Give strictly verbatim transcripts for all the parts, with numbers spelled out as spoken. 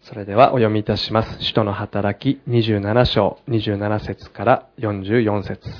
それではお読みいたします。使徒の働きにじゅうなな章にじゅうなな節からよんじゅうよん節。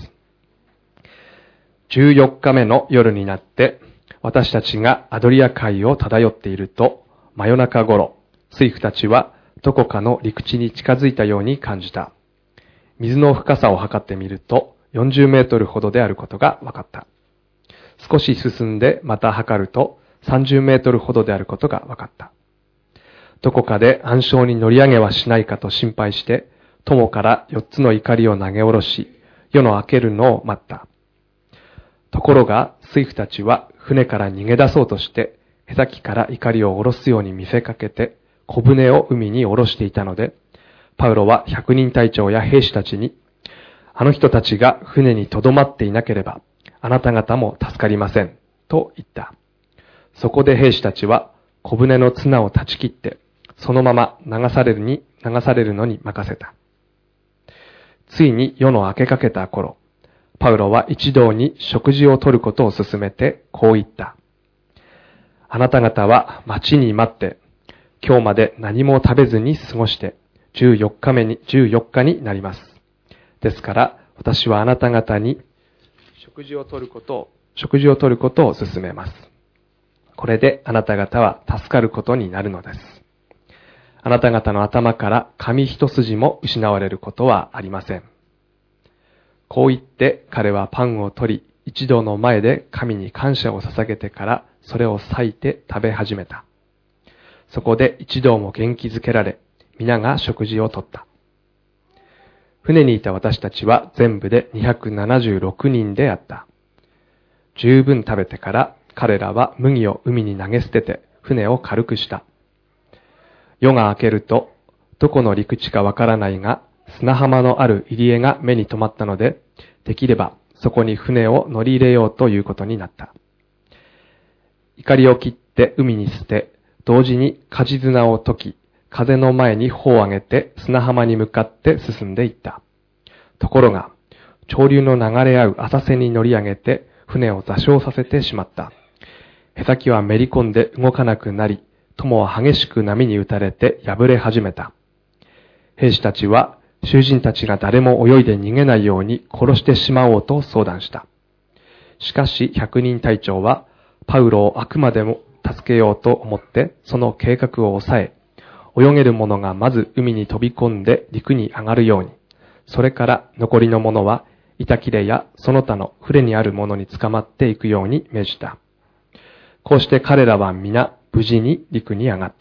じゅうよっかめの夜になって、私たちがアドリア海を漂っていると、真夜中頃、水夫たちはどこかの陸地に近づいたように感じた。水の深さを測ってみると、よんじゅうメートルほどであることが分かった。少し進んでまた測ると、さんじゅうメートルほどであることが分かった。どこかで暗礁に乗り上げはしないかと心配して、友からよっつの怒りを投げ下ろし、夜の明けるのを待った。ところが、水夫たちは船から逃げ出そうとして、舳先から怒りを下ろすように見せかけて、小舟を海に下ろしていたので、パウロは百人隊長や兵士たちに、あの人たちが船に留まっていなければ、あなた方も助かりません、と言った。そこで兵士たちは小舟の綱を断ち切って、そのまま流されるに、流されるのに任せた。ついに夜の明けかけた頃、パウロは一同に食事をとることを勧めて、こう言った。あなた方は待ちに待って、今日まで何も食べずに過ごして、じゅうよっかめに、じゅうよっかになります。ですから、私はあなた方に食事をとることを、食事をとることを勧めます。これであなた方は助かることになるのです。あなた方の頭から髪一筋も失われることはありません。こう言って彼はパンを取り、一同の前で神に感謝を捧げてからそれを裂いて食べ始めた。そこで一同も元気づけられ、皆が食事をとった。船にいた私たちは全部でにひゃくななじゅうろくにんであった。十分食べてから彼らは麦を海に投げ捨てて船を軽くした。夜が明けると、どこの陸地かわからないが、砂浜のある入り江が目に留まったので、できればそこに船を乗り入れようということになった。怒りを切って海に捨て、同時に舵綱を解き、風の前に帆を上げて砂浜に向かって進んでいった。ところが、潮流の流れ合う浅瀬に乗り上げて船を座礁させてしまった。舳先はめり込んで動かなくなり、友は激しく波に打たれて破れ始めた。兵士たちは囚人たちが誰も泳いで逃げないように殺してしまおうと相談した。しかし百人隊長はパウロをあくまでも助けようと思ってその計画を抑え、泳げる者がまず海に飛び込んで陸に上がるように、それから残りの者は板切れやその他の船にある者に捕まっていくように命じた。こうして彼らは皆無事に陸に上がった。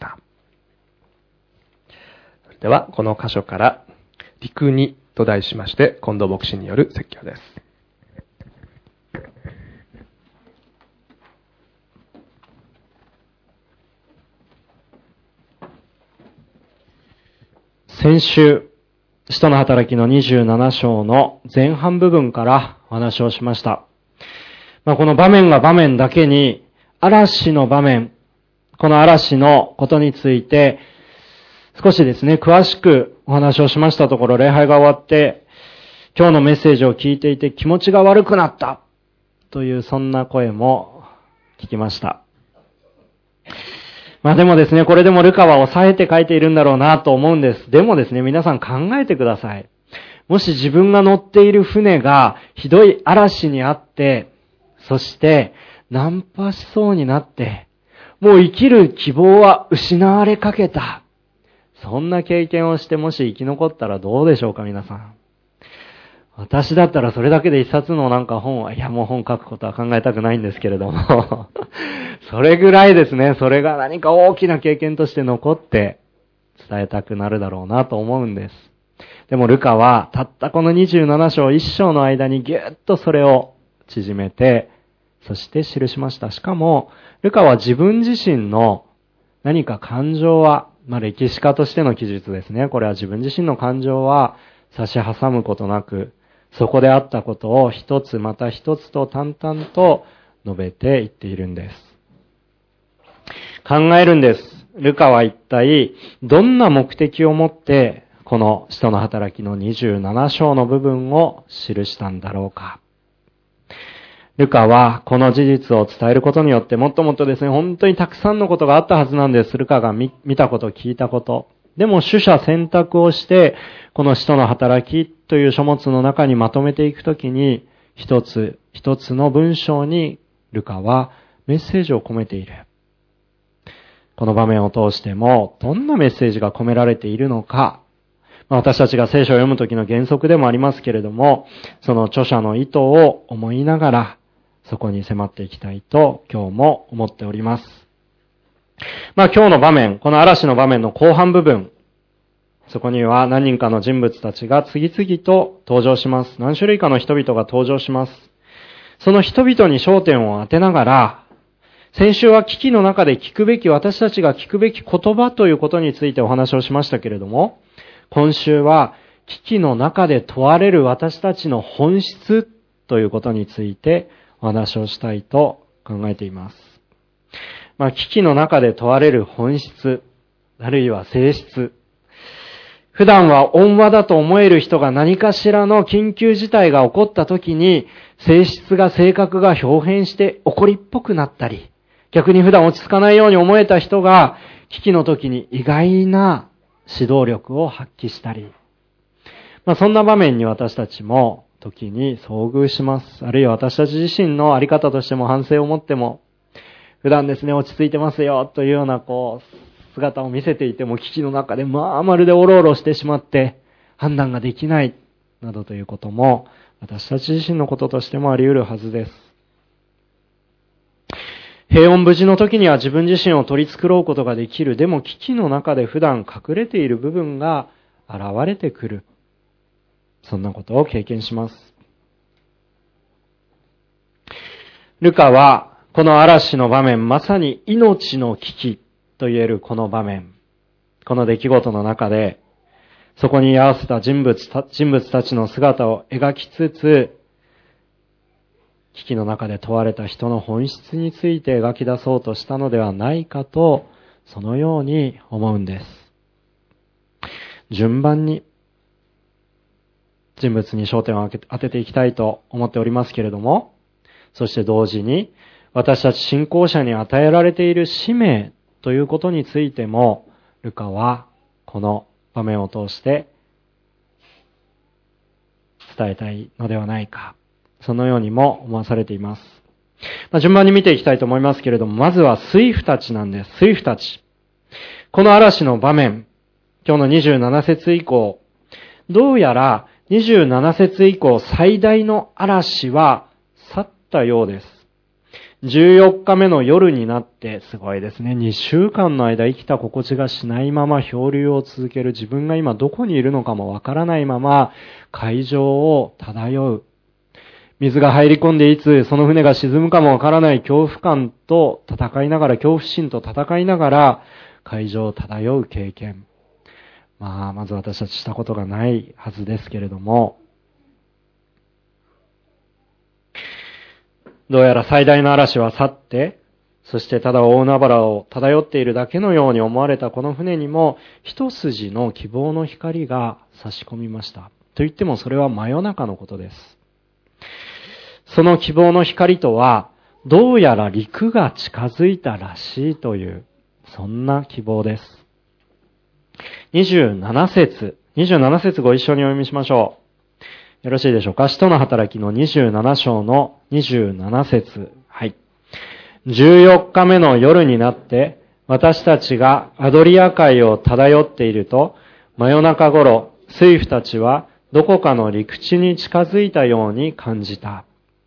では、この箇所から陸にと題しまして、近藤牧師による説教です。 先週、使徒の働きのにじゅうなな章の前半部分からお話をしました。まあ、この場面が場面だけに、嵐の場面、この嵐のことについて、少しですね、詳しくお話をしましたところ、礼拝が終わって、今日のメッセージを聞いていて気持ちが悪くなった、というそんな声も聞きました。まあでもですね、これでもルカは抑えて書いているんだろうなと思うんです。でもですね、皆さん考えてください。もし自分が乗っている船がひどい嵐にあって、そしてナンパしそうになって、もう生きる希望は失われかけた。そんな経験をしてもし生き残ったらどうでしょうか、皆さん。私だったらそれだけで一冊のなんか本は、いやもう本書くことは考えたくないんですけれども、それぐらいですね、それが何か大きな経験として残って伝えたくなるだろうなと思うんです。でもルカはたったこのにじゅうなな章いっ章の間にぎゅっとそれを縮めて、そして記しました。しかも、ルカは自分自身の何か感情は、まあ歴史家としての記述ですね。これは自分自身の感情は差し挟むことなく、そこであったことを一つまた一つと淡々と述べていっているんです。考えるんです。ルカは一体どんな目的を持ってこの使徒の働きのにじゅうなな章の部分を記したんだろうか。ルカはこの事実を伝えることによってもっともっとですね、本当にたくさんのことがあったはずなんです。ルカが 見, 見たこと、聞いたこと。 でも取捨選択をして、この使徒の働きという書物の中にまとめていくときに、一つ一つの文章にルカはメッセージを込めている。この場面を通しても、どんなメッセージが込められているのか、私たちが聖書を読むときの原則でもありますけれども、その著者の意図を思いながら、そこに迫っていきたいと今日も思っております。まあ今日の場面、この嵐の場面の後半部分、そこには何人かの人物たちが次々と登場します。何種類かの人々が登場します。その人々に焦点を当てながら、先週は危機の中で聞くべき、私たちが聞くべき言葉ということについてお話をしましたけれども、今週は危機の中で問われる私たちの本質ということについてお話をしたいと考えています。まあ、危機の中で問われる本質、あるいは性質。普段は温和だと思える人が何かしらの緊急事態が起こった時に、性質が性格が表変して怒りっぽくなったり、逆に普段落ち着かないように思えた人が、危機の時に意外な指導力を発揮したり、まあ、そんな場面に私たちも時に遭遇します。あるいは私たち自身のあり方としても反省を持っても、普段ですね、落ち着いてますよというようなこう、姿を見せていても危機の中でまあまるでおろおろしてしまって判断ができないなどということも私たち自身のこととしてもあり得るはずです。平穏無事の時には自分自身を取り繕うことができる。でも危機の中で普段隠れている部分が現れてくる。そんなことを経験します。ルカはこの嵐の場面、まさに命の危機と言えるこの場面、この出来事の中で、そこに居合わせた人物た、人物たちの姿を描きつつ、危機の中で問われた人の本質について描き出そうとしたのではないかと、そのように思うんです。順番に人物に焦点を当てていきたいと思っておりますけれども、そして同時に私たち信仰者に与えられている使命ということについても、ルカはこの場面を通して伝えたいのではないか。そのようにも思わされています。まあ、順番に見ていきたいと思いますけれども、まずは水夫たちなんです。水夫たち。この嵐の場面、今日のにじゅうなな節以降、どうやらにじゅうなな節以降最大の嵐は去ったようです。じゅうよっかめの夜になって、すごいですね。にしゅうかんの間生きた心地がしないまま漂流を続ける、自分が今どこにいるのかもわからないまま海上を漂う。水が入り込んでいつその船が沈むかもわからない恐怖感と戦いながら、恐怖心と戦いながら海上を漂う経験。まあ、まず私たちしたことがないはずですけれども、どうやら最大の嵐は去って、そしてただ大海原を漂っているだけのように思われたこの船にも、一筋の希望の光が差し込みました。と言ってもそれは真夜中のことです。その希望の光とは、どうやら陸が近づいたらしいという、そんな希望です。にじゅうなな節、にじゅうなな節ご一緒にお読みしましょう。よろしいでしょうか。使徒の働きのにじゅうなな章のにじゅうなな節。はい。じゅうよっかめの夜になって、私たちがアドリア海を漂っていると、真夜中頃、水夫たちはどこかの陸地に近づいたように感じた。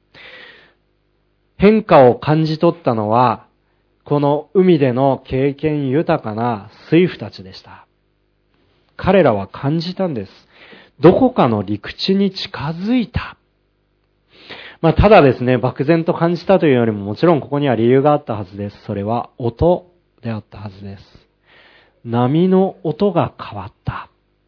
変化を感じ取ったのは、この海での経験豊かな水夫たちでした。彼らは感じたんです。どこかの陸地に近づいた。まあ、ただですね、漠然と感じたというよりも、もちろんここには理由があったはずです。それは音であったはずです。波の音が変わった。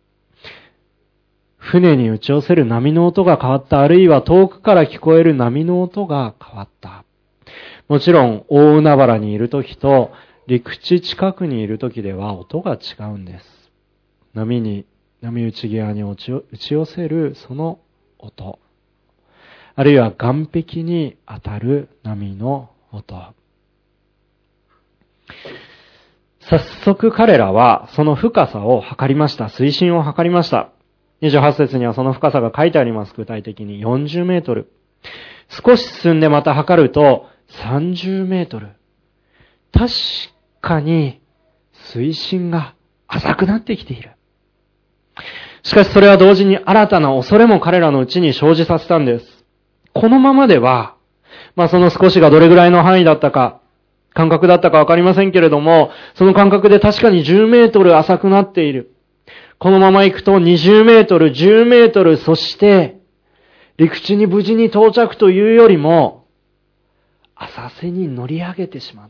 船に打ち寄せる波の音が変わった。あるいは遠くから聞こえる波の音が変わった。もちろん大海原にいるときと陸地近くにいるときでは音が違うんです。波に波打ち際に打ち寄せるその音、あるいは岸壁に当たる波の音。 早速彼らはその深さを測りました。水深を測りました。にじゅうはち節にはその深さが書いてあります。具体的によんじゅうメートル。少し進んでまた測るとさんじゅうメートル。確かに水深が浅くなってきている。しかしそれは同時に新たな恐れも彼らのうちに生じさせたんです。このままでは、まあその少しがどれぐらいの範囲だったか、感覚だったかわかりませんけれども、その感覚で確かにじゅうメートル浅くなっている。このまま行くとにじゅうメートル、じゅうメートル、そして陸地に無事に到着というよりも、浅瀬に乗り上げてしまって、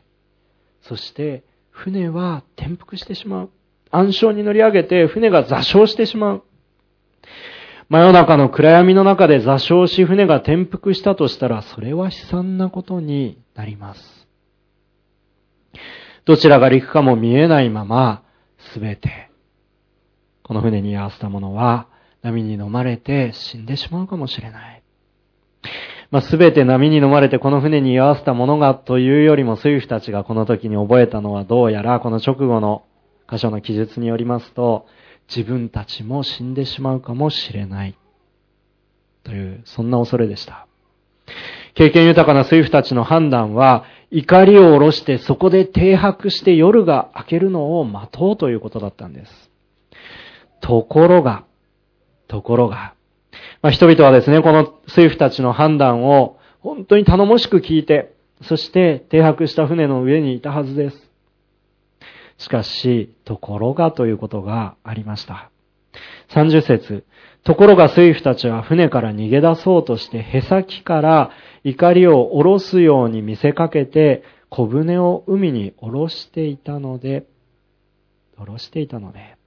そして船は転覆してしまう。暗礁に乗り上げて船が座礁してしまう。真夜中の暗闇の中で座礁し船が転覆したとしたら、それは悲惨なことになります。どちらが陸かも見えないまま、すべて、この船に居合わせた者は波に飲まれて死んでしまうかもしれない。まあ、すべて波に飲まれてこの船に居合わせた者がというよりも、水夫たちがこの時に覚えたのはどうやらこの直後の箇所の記述によりますと、自分たちも死んでしまうかもしれないという、そんな恐れでした。経験豊かな水夫たちの判断は、怒りを下ろしてそこで停泊して夜が明けるのを待とうということだったんです。ところが、ところが、まあ、人々はですね、この水夫たちの判断を本当に頼もしく聞いて、そして停泊した船の上にいたはずです。しかし、ところがということがありました。さんじゅう節、ところが水夫たちは船から逃げ出そうとして、へさきから怒りを下ろすように見せかけて、小舟を海に下ろしていたので、下ろしていたので。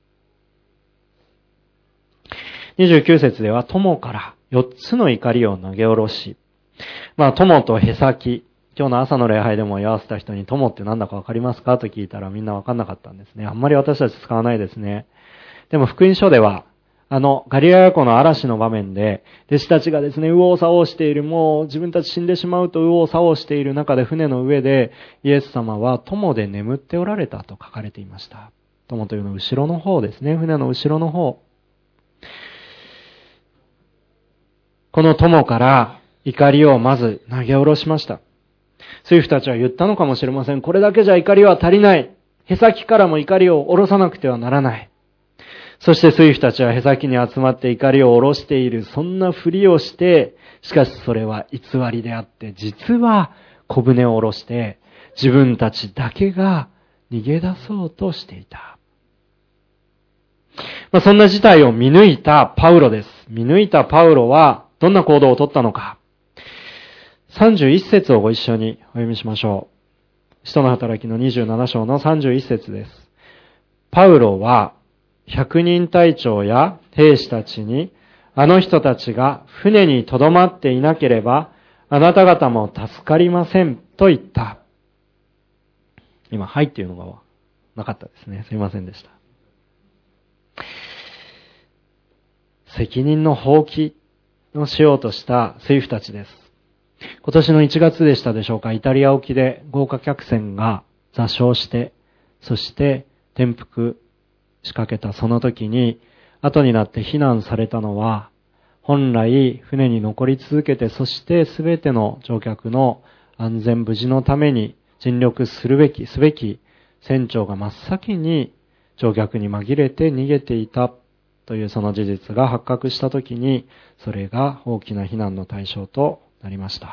にじゅうきゅう節では、友からよっつの怒りを投げ下ろし、まあ、友とへさき、今日の朝の礼拝でも居合わせた人に友って何だかわかりますかと聞いたらみんなわかんなかったんですね。あんまり私たち使わないですね。でも福音書では、あの、ガリラヤ湖の嵐の場面で、弟子たちがですね、右往左往している、もう自分たち死んでしまうと右往左往している中で船の上で、イエス様は友で眠っておられたと書かれていました。友というのは後ろの方ですね。船の後ろの方。この友から怒りをまず投げ下ろしました。水夫たちは言ったのかもしれません。これだけじゃ怒りは足りない。へさきからも怒りを下ろさなくてはならない。そして水夫たちはへさきに集まって怒りを下ろしている。そんなふりをして、しかしそれは偽りであって、実は小舟を下ろして、自分たちだけが逃げ出そうとしていた。まあ、そんな事態を見抜いたパウロです。見抜いたパウロはどんな行動をとったのか。さんじゅういち節をご一緒にお読みしましょう。使徒の働きのにじゅうなな章のさんじゅういち節です。パウロは百人隊長や兵士たちに、あの人たちが船に留まっていなければ、あなた方も助かりませんと言った。今、はいっていうのがなかったですね。すいませんでした。責任の放棄をしようとした水夫たちです。今年のいちがつでしたでしょうか、イタリア沖で豪華客船が座礁して、そして転覆仕掛けたその時に、後になって非難されたのは、本来船に残り続けて、そしてすべての乗客の安全無事のために尽力するべき、すべき船長が真っ先に乗客に紛れて逃げていたというその事実が発覚した時に、それが大きな非難の対象となりました。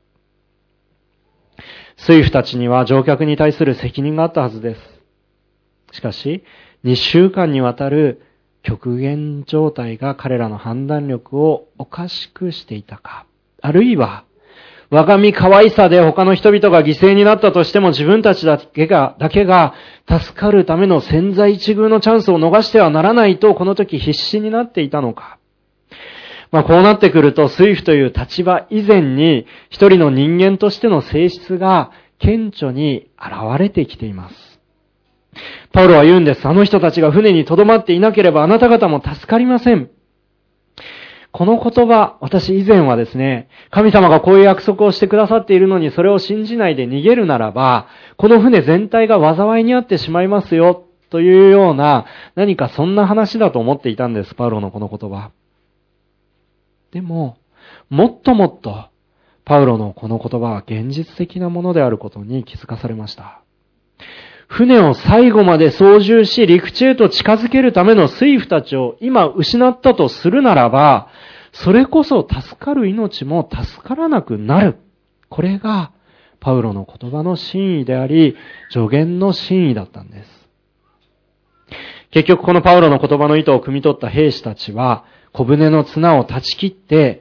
水夫たちには乗客に対する責任があったはずです。しかし、にしゅうかんにわたる極限状態が彼らの判断力をおかしくしていたか。あるいは、我が身可愛さで他の人々が犠牲になったとしても自分たちだけが、だけが助かるための千載一遇のチャンスを逃してはならないとこの時必死になっていたのか。まあこうなってくると、水夫という立場以前に一人の人間としての性質が顕著に現れてきています。パウロは言うんです。あの人たちが船に留まっていなければあなた方も助かりません。 この言葉、私以前はですね、神様がこういう約束をしてくださっているのにそれを信じないで逃げるならば、この船全体が災いにあってしまいますよ、というような、何かそんな話だと思っていたんです、パウロのこの言葉。でも、もっともっと、パウロのこの言葉は現実的なものであることに気づかされました。船を最後まで操縦し、陸地へと近づけるための水夫たちを今失ったとするならば、それこそ助かる命も助からなくなる。これがパウロの言葉の真意であり、助言の真意だったんです。結局このパウロの言葉の意図を汲み取った兵士たちは、小舟の綱を断ち切って、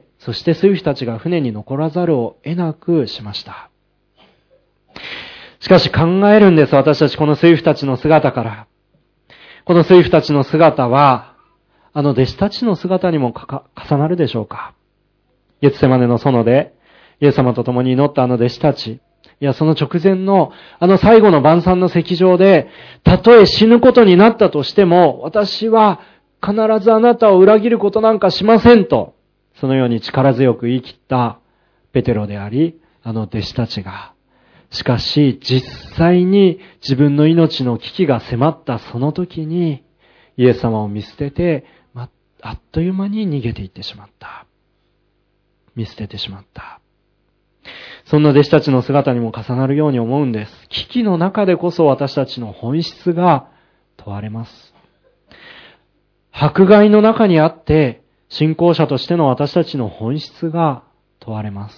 そして水夫たちが船に残らざるを得なくしました。しかし考えるんです、私たちこの水夫たちの姿から。この水夫たちの姿は、あの弟子たちの姿にもかか重なるでしょうか。ゲツセマネの園で、イエス様と共に祈ったあの弟子たち、いやその直前のあの最後の晩餐の席上で、たとえ死ぬことになったとしても、私は必ずあなたを裏切ることなんかしませんと、そのように力強く言い切ったペテロであり、あの弟子たちが、しかし実際に自分の命の危機が迫ったその時にイエス様を見捨てて、ま、あっという間に逃げていってしまった。見捨ててしまった。そんな弟子たちの姿にも重なるように思うんです。危機の中でこそ私たちの本質が問われます。迫害の中にあって信仰者としての私たちの本質が問われます。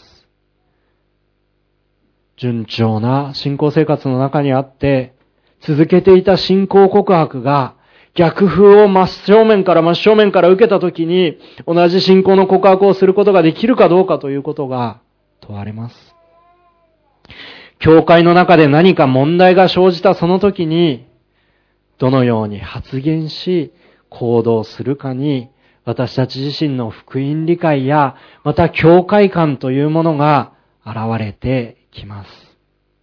順調な信仰生活の中にあって、続けていた信仰告白が逆風を真正面から真正面から受けたときに、同じ信仰の告白をすることができるかどうかということが問われます。教会の中で何か問題が生じたその時に、どのように発言し行動するかに、私たち自身の福音理解や、また教会観というものが現れてきます。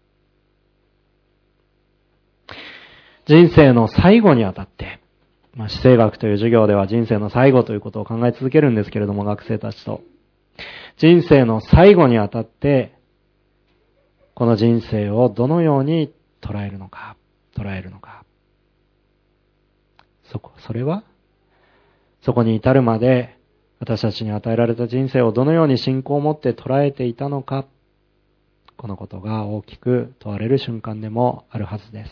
人生の最後にあたって、まあ、死生学という授業では人生の最後ということを考え続けるんですけれども、学生たちと。人生の最後にあたって、この人生をどのように捉えるのか、捉えるのか。そこ、それは、そこに至るまで、私たちに与えられた人生をどのように信仰を持って捉えていたのか、このことが大きく問われる瞬間でもあるはずです。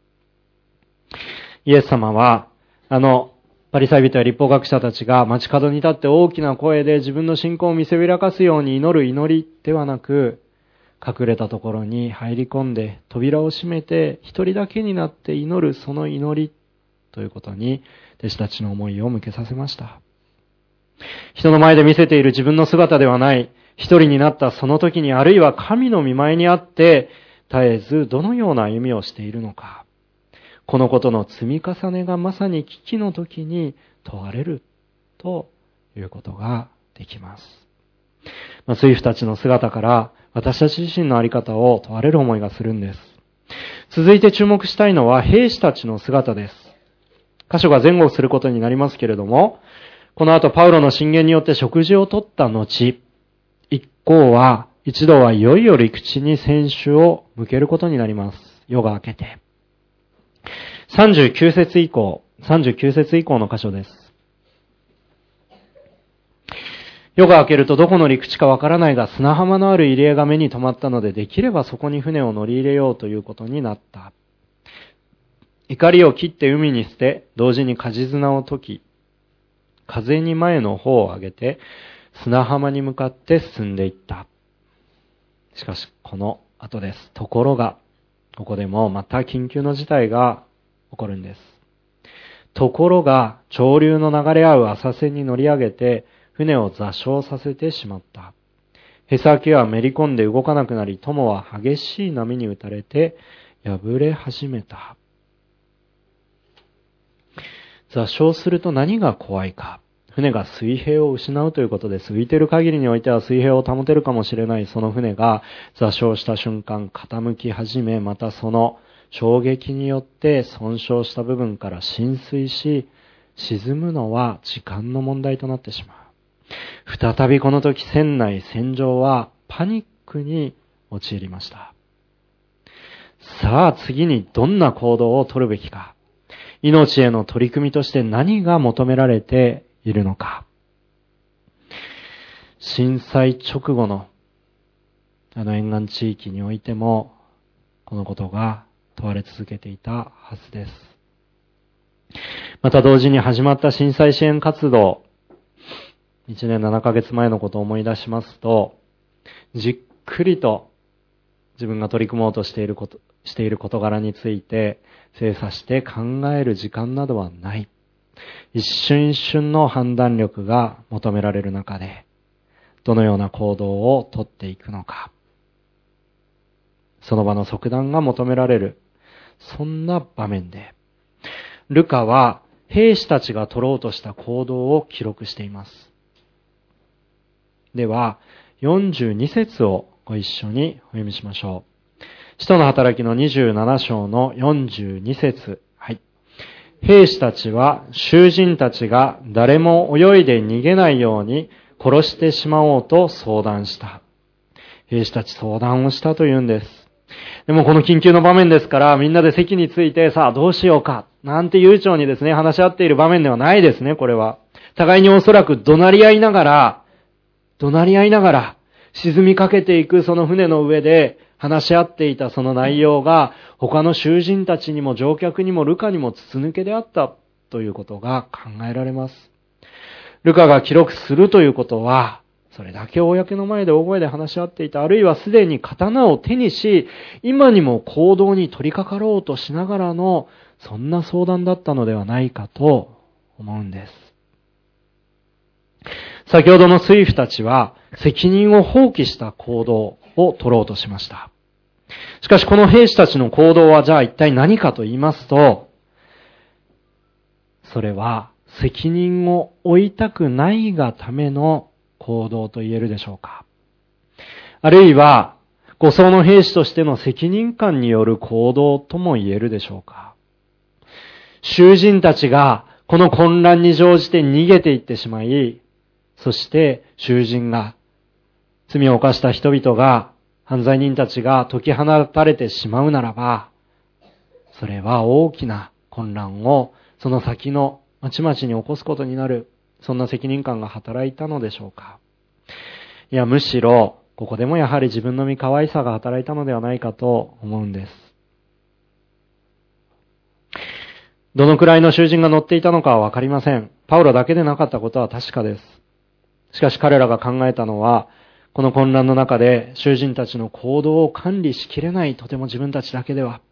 イエス様は、あの、パリサイ人や律法学者たちが街角に立って大きな声で自分の信仰を見せびらかすように祈る祈りではなく、隠れたところに入り込んで扉を閉めて一人だけになって祈るその祈りということに弟子たちの思いを向けさせました。人の前で見せている自分の姿ではない、一人になったその時に、あるいは神の御前にあって絶えずどのような歩みをしているのか、このことの積み重ねがまさに危機の時に問われるということができます。まあ、水夫たちの姿から私たち自身の在り方を問われる思いがするんです。続いて注目したいのは兵士たちの姿です。箇所が前後することになりますけれども、この後パウロの進言によって食事をとった後、一行は、一度はいよいよ陸地に船首を向けることになります。夜が明けて。さんじゅうきゅう節以降、さんじゅうきゅう節以降の箇所です。夜が明けるとどこの陸地かわからないが、砂浜のある入り江が目に留まったので、できればそこに船を乗り入れようということになった。怒りを切って海に捨て、同時に舵綱を解き、風に前の方を上げて、砂浜に向かって進んでいった。しかし、この後です。ところが、ここでもまた緊急の事態が起こるんです。ところが、潮流の流れ合う浅瀬に乗り上げて、船を座礁させてしまった。へさきはめり込んで動かなくなり、友は激しい波に打たれて破れ始めた。座礁すると何が怖いか。船が水平を失うということです。浮いている限りにおいては水平を保てるかもしれないその船が座礁した瞬間傾き始め、またその衝撃によって損傷した部分から浸水し、沈むのは時間の問題となってしまう。 再びこの時船内船上はパニックに陥りました。さあ次にどんな行動を取るべきか。命への取り組みとして何が求められているのか。震災直後のあの沿岸地域においてもこのことが問われ続けていたはずです。また同時に始まった震災支援活動、いちねんななかげつまえのことを思い出しますと、じっくりと自分が取り組もうとしていること、している事柄について精査して考える時間などはない。一瞬一瞬の判断力が求められる中で、どのような行動をとっていくのか。その場の即断が求められる。そんな場面で、ルカは兵士たちが取ろうとした行動を記録しています。では、よんじゅうに節をご一緒にお読みしましょう。使徒の働きのにじゅうなな章のよんじゅうに節。はい。兵士たちは囚人たちが誰も泳いで逃げないように殺してしまおうと相談した。兵士たち相談をしたというんです。でもこの緊急の場面ですからみんなで席についてさあどうしようかなんて悠長にですね話し合っている場面ではないですね。これは互いにおそらく怒鳴り合いながら怒鳴り合いながら沈みかけていくその船の上で話し合っていたその内容が他の囚人たちにも乗客にもルカにも筒抜けであったということが考えられます。ルカが記録するということはそれだけ公の前で大声で話し合っていた、あるいはすでに刀を手にし今にも行動に取り掛かろうとしながらのそんな相談だったのではないかと思うんです。先ほどの水夫たちは責任を放棄した行動を取ろうとしました。しかしこの兵士たちの行動はじゃあ一体何かと言いますと、それは責任を負いたくないがための行動と言えるでしょうか。あるいは護送の兵士としての責任感による行動とも言えるでしょうか。囚人たちがこの混乱に乗じて逃げていってしまい、そして囚人が、罪を犯した人々が、犯罪人たちが解き放たれてしまうならば、それは大きな混乱をその先の町々に起こすことになる、そんな責任感が働いたのでしょうか。いや、むしろここでもやはり自分の身可愛さが働いたのではないかと思うんです。どのくらいの囚人が乗っていたのかはわかりません。パウロだけでなかったことは確かです。しかし彼らが考えたのは、この混乱の中で囚人たちの行動を管理しきれない、とても自分たちだけでは。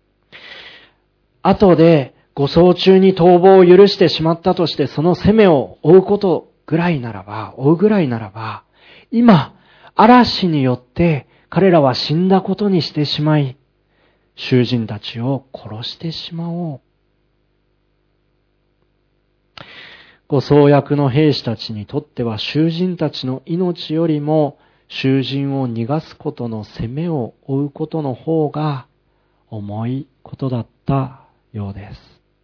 後で護送中に逃亡を許してしまったとしてその責めを負うことぐらいならば、負うぐらいならば、今、嵐によって彼らは死んだことにしてしまい、囚人たちを殺してしまおう。護送役の兵士たちにとっては囚人たちの命よりも囚人を逃がすことの責めを負うことの方が重いことだったようです。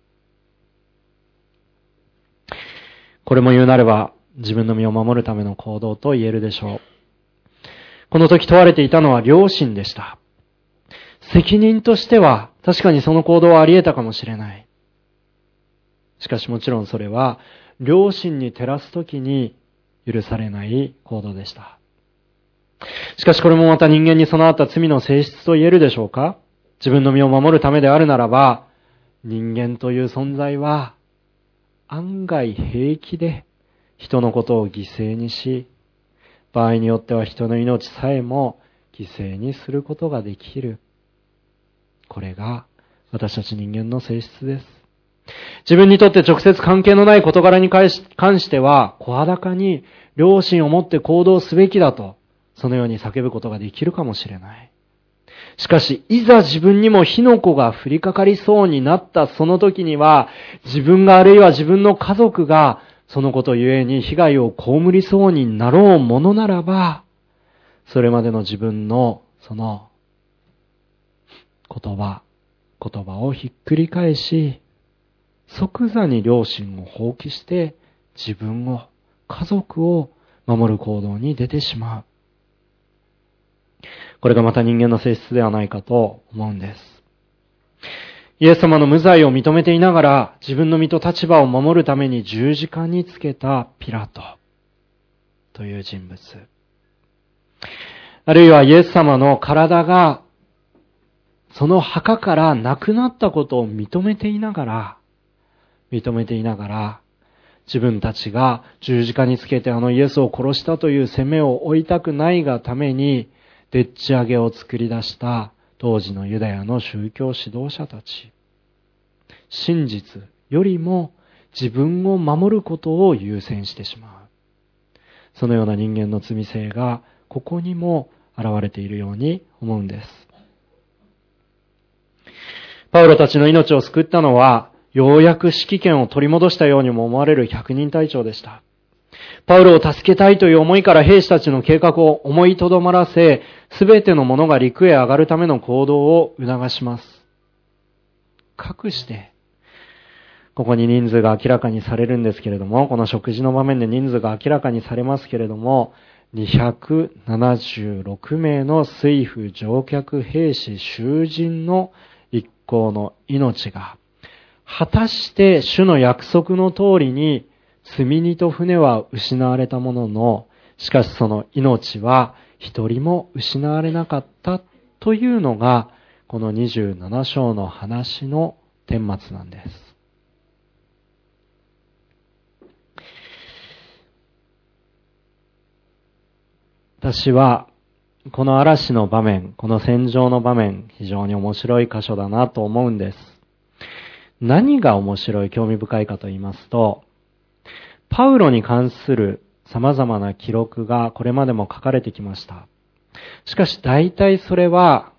これも言うなれば自分の身を守るための行動と言えるでしょう。この時問われていたのは良心でした。責任としては確かにその行動はあり得たかもしれない。しかしもちろんそれは良心に照らすときに許されない行動でした。しかしこれもまた人間に備わった罪の性質と言えるでしょうか。自分の身を守るためであるならば、人間という存在は案外平気で人のことを犠牲にし、場合によっては人の命さえも犠牲にすることができる。これが私たち人間の性質です。自分にとって直接関係のない事柄に関しては、声高に良心を持って行動すべきだと、そのように叫ぶことができるかもしれない。しかし、いざ自分にも火の粉が降りかかりそうになったその時には、自分があるいは自分の家族が、そのことゆえに被害を被りそうになろうものならば、それまでの自分のその言葉、言葉をひっくり返し、即座に良心を放棄して自分を、家族を守る行動に出てしまう。これがまた人間の性質ではないかと思うんです。イエス様の無罪を認めていながら、自分の身と立場を守るために十字架につけたピラトという人物。あるいはイエス様の体がその墓からなくなったことを認めていながら、認めていながら、自分たちが十字架につけてあのイエスを殺したという責めを負いたくないがために、でっち上げを作り出した当時のユダヤの宗教指導者たち。真実よりも自分を守ることを優先してしまう。そのような人間の罪性がここにも現れているように思うんです。パウロたちの命を救ったのは、ようやく指揮権を取り戻したようにも思われる百人隊長でした。パウロを助けたいという思いから兵士たちの計画を思いとどまらせ、すべての者が陸へ上がるための行動を促します。かくして、ここに人数が明らかにされるんですけれども、この食事の場面で人数が明らかにされますけれども、にひゃくななじゅうろくめいの水夫乗客兵士囚人の一行の命が、果たして主の約束の通りに積み荷と船は失われたものの、しかしその命は一人も失われなかったというのが、このにじゅうなな章の話の顛末なんです。私は、この嵐の場面、この戦場の場面、非常に面白い箇所だなと思うんです。何が面白い、興味深いかと言いますと、パウロに関する様々な記録がこれまでも書かれてきました。しかし大体それは、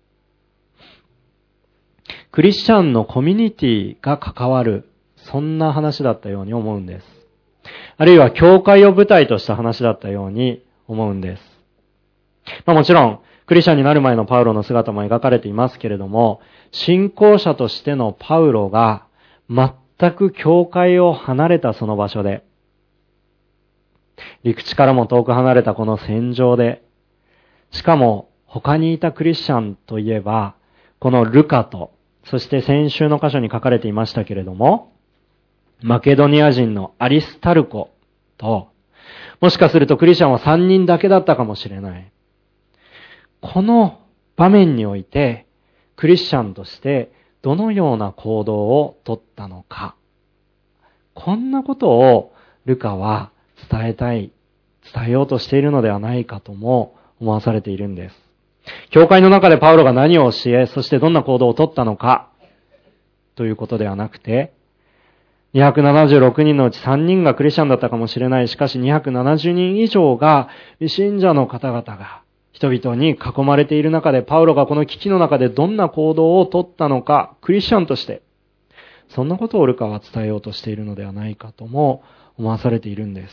クリスチャンのコミュニティが関わる、そんな話だったように思うんです。あるいは教会を舞台とした話だったように思うんです。まあもちろん、クリスチャンになる前のパウロの姿も描かれていますけれども、信仰者としてのパウロが全く教会を離れたその場所で、陸地からも遠く離れたこの戦場で、しかも他にいたクリスチャンといえば、このルカと、そして先週の箇所に書かれていましたけれども、マケドニア人のアリスタルコと、もしかするとクリスチャンはさんにんだけだったかもしれない。この場面において、クリスチャンとしてどのような行動をとったのか。こんなことをルカは伝えたい、伝えようとしているのではないかとも思わされているんです。教会の中でパウロが何を教え、そしてどんな行動をとったのか、ということではなくて、にひゃくななじゅうろくにんのうちさんにんがクリスチャンだったかもしれない。しかしにひゃくななじゅうにん以上が未信者の方々が人々に囲まれている中で、パウロがこの危機の中でどんな行動をとったのか、クリスチャンとして、そんなことをルカは伝えようとしているのではないかとも思わされているんです。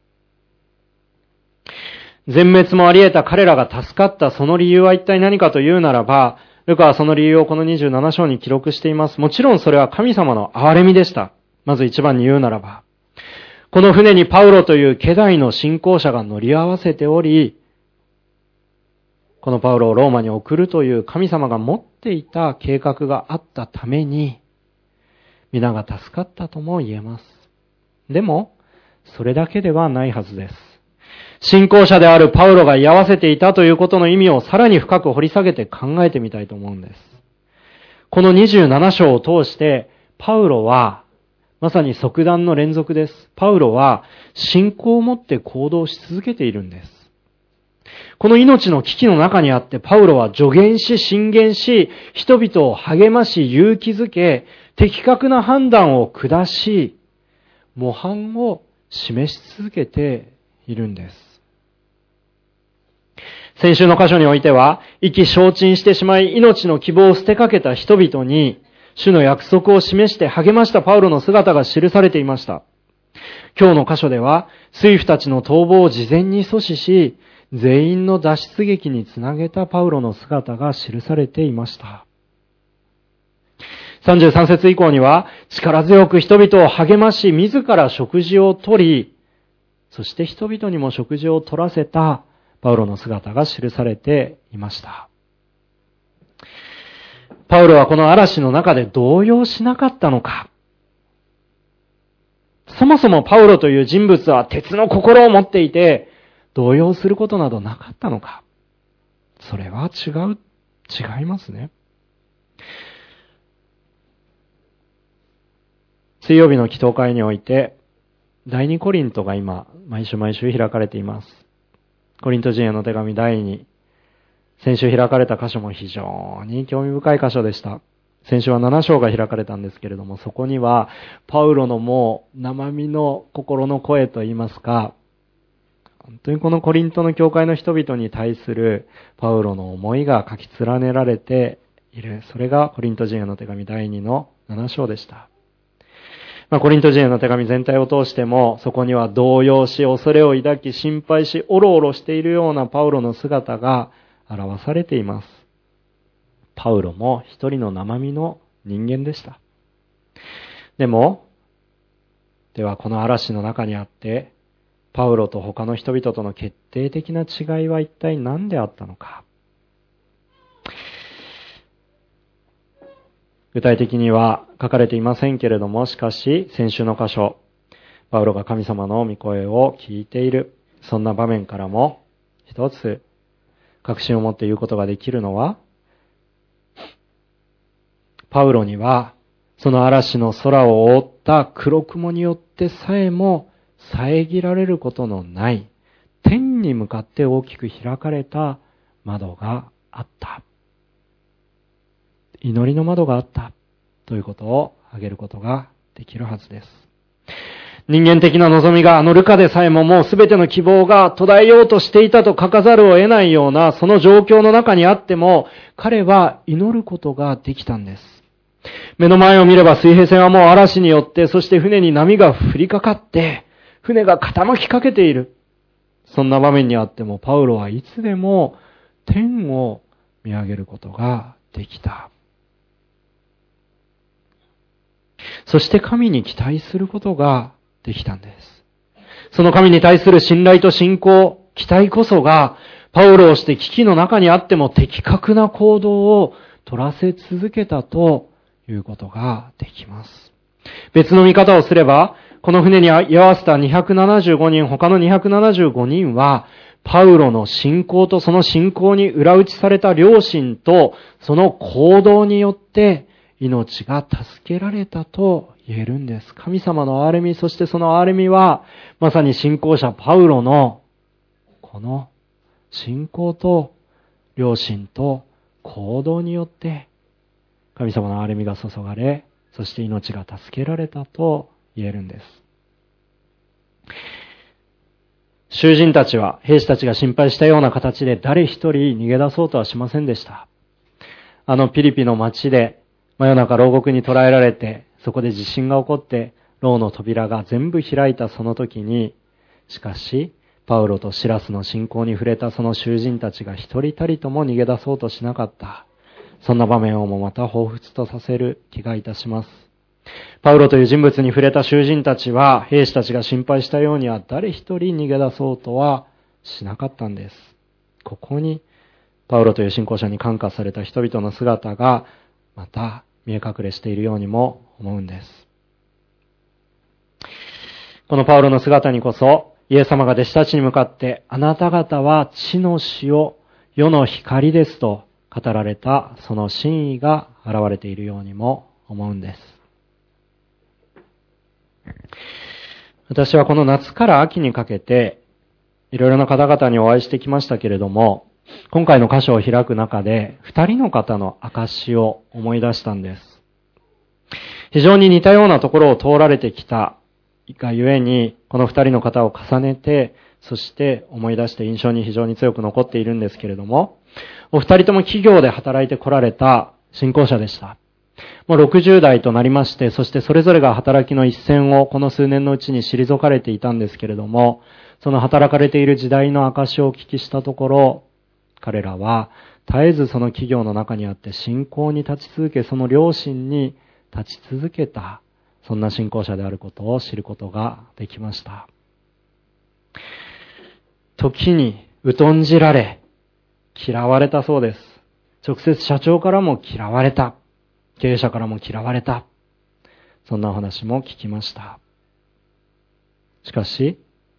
全滅もあり得た彼らが助かったその理由は一体何かというならば、ルカはその理由をこのにじゅうなな章に記録しています。もちろんそれは神様の憐れみでした。まず一番に言うならば、この船にパウロという家代の信仰者が乗り合わせており、このパウロをローマに送るという神様が持っていた計画があったために、皆が助かったとも言えます。でも、それだけではないはずです。信仰者であるパウロが居合わせていたということの意味をさらに深く掘り下げて考えてみたいと思うんです。このにじゅうなな章を通して、パウロは、まさに即断の連続です。パウロは信仰を持って行動し続けているんです。この命の危機の中にあってパウロは助言し進言し、人々を励まし勇気づけ、的確な判断を下し、模範を示し続けているんです。先週の箇所においては、意気消沈してしまい命の希望を捨てかけた人々に、主の約束を示して励ましたパウロの姿が記されていました。今日の箇所では、水夫たちの逃亡を事前に阻止し、全員の脱出劇につなげたパウロの姿が記されていました。さんじゅうさん節以降には、力強く人々を励まし、自ら食事をとり、 そして人々にも食事を取らせたパウロの姿が記されていました。パウロはこの嵐の中で動揺しなかったのか。そもそもパウロという人物は鉄の心を持っていて、動揺することなどなかったのか。それは違う、違いますね。水曜日の祈祷会において、第二コリントが今、毎週毎週開かれています。コリント人への手紙第二。先週開かれた箇所も非常に興味深い箇所でした。先週はなな章が開かれたんですけれども、そこにはパウロのもう生身の心の声といいますか、本当にこのコリントの教会の人々に対するパウロの思いが書き連ねられている。それがコリント人への手紙第二のなな章でした。まあ、コリント人への手紙全体を通しても、そこには動揺し、恐れを抱き、心配し、おろおろしているようなパウロの姿が表されています。パウロも一人の生身の人間でした。でも、ではこの嵐の中にあって、パウロと他の人々との決定的な違いは一体何であったのか。具体的には書かれていませんけれども、しかし先週の箇所、パウロが神様の御声を聞いている、そんな場面からも一つ確信を持って言うことができるのは、パウロにはその嵐の空を覆った黒雲によってさえも遮られることのない天に向かって大きく開かれた窓があった。祈りの窓があったということを挙げることができるはずです。人間的な望みがあのルカでさえももうすべての希望が途絶えようとしていたと書かざるを得ないようなその状況の中にあっても彼は祈ることができたんです。目の前を見れば水平線はもう嵐によってそして船に波が降りかかって船が傾きかけている。そんな場面にあってもパウロはいつでも天を見上げることができた。そして神に期待することができたんです。その神に対する信頼と信仰、期待こそがパウロをして危機の中にあっても的確な行動を取らせ続けたということができます。別の見方をすれば、この船に居合わせたにひゃくななじゅうごにん、他のにひゃくななじゅうごにんは、パウロの信仰とその信仰に裏打ちされた良心とその行動によって命が助けられたと言えるんです。神様の憐れみ、そしてその憐れみは、まさに信仰者パウロの、この信仰と良心と行動によって、神様の憐れみが注がれ、そして命が助けられたと言えるんです。囚人たちは、兵士たちが心配したような形で誰一人逃げ出そうとはしませんでした。あのピリピの町で、真夜中牢獄に捕らえられて、そこで地震が起こって、牢の扉が全部開いたその時に、しかし、パウロとシラスの信仰に触れたその囚人たちが一人たりとも逃げ出そうとしなかった。そんな場面をもまた彷彿とさせる気がいたします。パウロという人物に触れた囚人たちは、兵士たちが心配したようには誰一人逃げ出そうとはしなかったんです。ここに、パウロという信仰者に感化された人々の姿が、また見え隠れしているようにも思うんです。このパウロの姿にこそ、イエス様が弟子たちに向かって、あなた方は地の塩、世の光ですと語られたその真意が現れているようにも思うんです。私はこの夏から秋にかけて、いろいろな方々にお会いしてきましたけれども、今回の箇所を開く中で、二人の方の証を思い出したんです。非常に似たようなところを通られてきたがゆえに、この二人の方を重ねて、そして思い出して印象に非常に強く残っているんですけれども、お二人とも企業で働いてこられた信仰者でした。もうろくじゅう代となりまして、そしてそれぞれが働きの一線をこの数年のうちに退かれていたんですけれども、その働かれている時代の証をお聞きしたところ、彼らは絶えずその企業の中にあって信仰に立ち続け、その良心に立ち続けた、そんな信仰者であることを知ることができました。 時に疎んじられ、嫌われたそうです。直接社長からも嫌われた。経営者からも嫌われた。そんなお話も聞きました。しかし、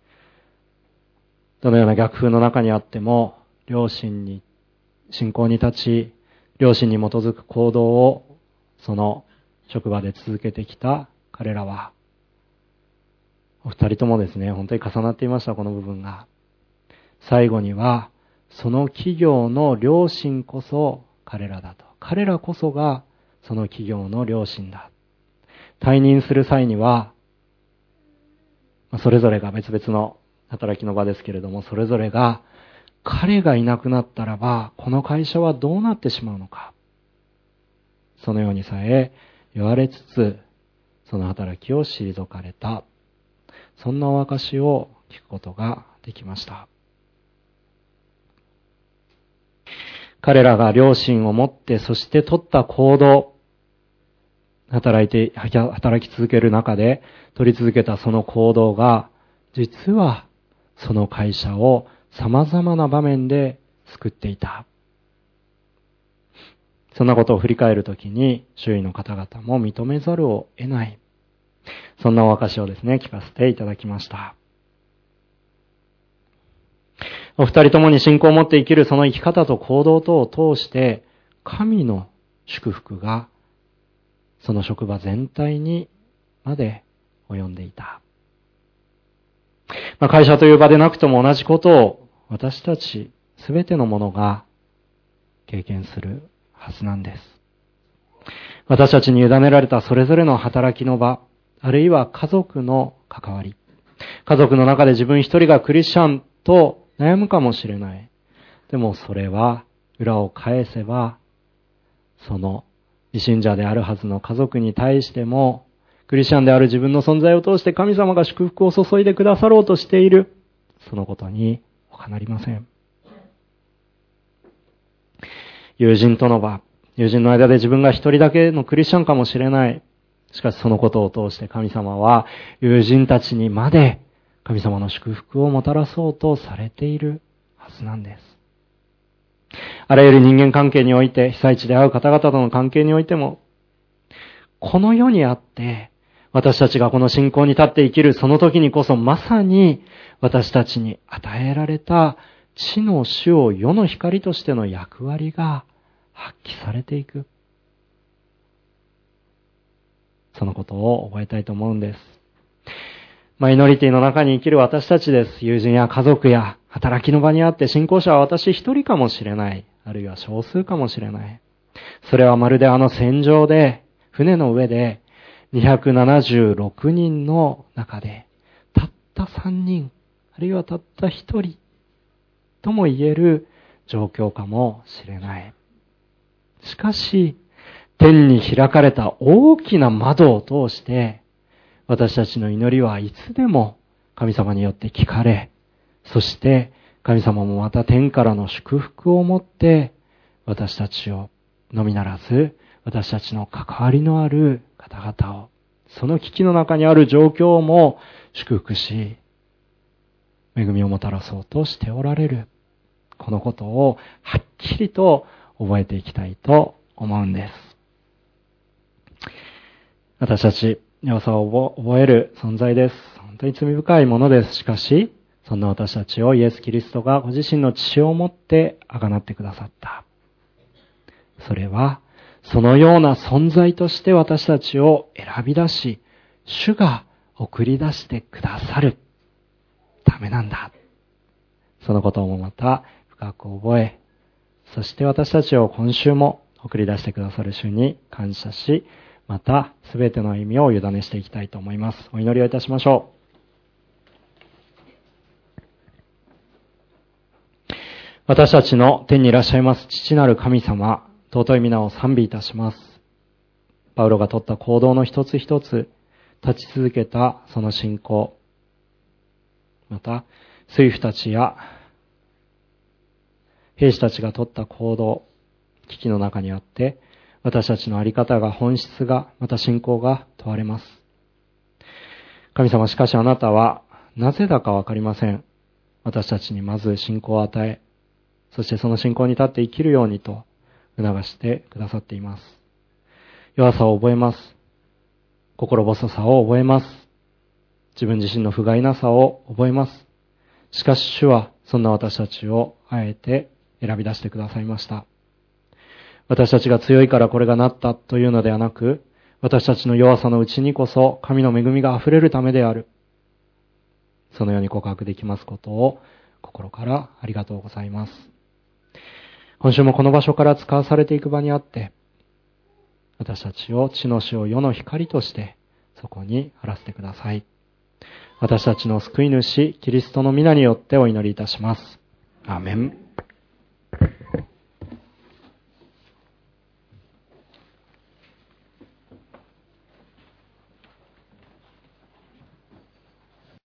どのような逆風の中にあっても、良心に、信仰に立ち、良心に基づく行動を、その職場で続けてきた彼らは、お二人ともですね、本当に重なっていました、この部分が。最後には、その企業の良心こそ彼らだと。彼らこそがその企業の良心だ。退任する際には、それぞれが別々の働きの場ですけれども、それぞれが彼がいなくなったらば、この会社はどうなってしまうのか。そのようにさえ言われつつ、その働きを退かれた。そんなお証を聞くことができました。彼らが良心を持って、そして取った行動、働いて、働き続ける中で取り続けたその行動が、実はその会社を様々な場面で救っていた。そんなことを振り返るときに、周囲の方々も認めざるを得ない。そんなお証をですね、聞かせていただきました。お二人ともに信仰を持って生きるその生き方と行動等を通して、神の祝福がその職場全体にまで及んでいた。まあ、会社という場でなくとも同じことを私たちすべてのものが経験するはずなんです。私たちに委ねられたそれぞれの働きの場、あるいは家族の関わり。家族の中で自分一人がクリスチャンと悩むかもしれない。でもそれは裏を返せば、その未信者であるはずの家族に対しても、クリスチャンである自分の存在を通して神様が祝福を注いでくださろうとしている。そのことに他なりません。友人との場、友人の間で自分が一人だけのクリスチャンかもしれない。しかしそのことを通して神様は友人たちにまで神様の祝福をもたらそうとされているはずなんです。あらゆる人間関係において、被災地で会う方々との関係においても、この世にあって、私たちがこの信仰に立って生きるその時にこそまさに私たちに与えられた地の主を世の光としての役割が発揮されていく。そのことを覚えたいと思うんです。マイノリティの中に生きる私たちです。友人や家族や働きの場にあって信仰者は私一人かもしれない。あるいは少数かもしれない。それはまるであの戦場で、船の上でにひゃくななじゅうろくにんの中で、たったさんにん、あるいはたったひとりとも言える状況かもしれない。しかし、天に開かれた大きな窓を通して、私たちの祈りはいつでも神様によって聞かれ、そして神様もまた天からの祝福を持って私たちをのみならず、私たちの関わりのある方々を、その危機の中にある状況も祝福し、恵みをもたらそうとしておられる。このことをはっきりと覚えていきたいと思うんです。私たち、弱さを覚える存在です。本当に罪深いものです。しかし、そんな私たちをイエス・キリストがご自身の血をもって贖ってくださった。それは、そのような存在として私たちを選び出し、主が送り出してくださるためなんだ。そのこともまた深く覚え、そして私たちを今週も送り出してくださる主に感謝し、またすべての歩みを委ねしていきたいと思います。お祈りをいたしましょう。私たちの天にいらっしゃいます父なる神様、尊い皆を賛美いたします。パウロが取った行動の一つ一つ、立ち続けたその信仰、また水夫たちや兵士たちが取った行動、危機の中にあって、私たちのあり方が、本質が、また信仰が問われます。神様、しかしあなたはなぜだかわかりません。私たちにまず信仰を与え、そしてその信仰に立って生きるようにと促してくださっています。弱さを覚えます。心細さを覚えます。自分自身の不甲斐なさを覚えます。しかし主はそんな私たちをあえて選び出してくださいました。私たちが強いからこれがなったというのではなく、私たちの弱さのうちにこそ神の恵みが溢れるためである。そのように告白できますことを心からありがとうございます。今週もこの場所から使わされていく場にあって、私たちを地の死を世の光としてそこにあらせてください。私たちの救い主キリストの皆によってお祈りいたします。アーメン。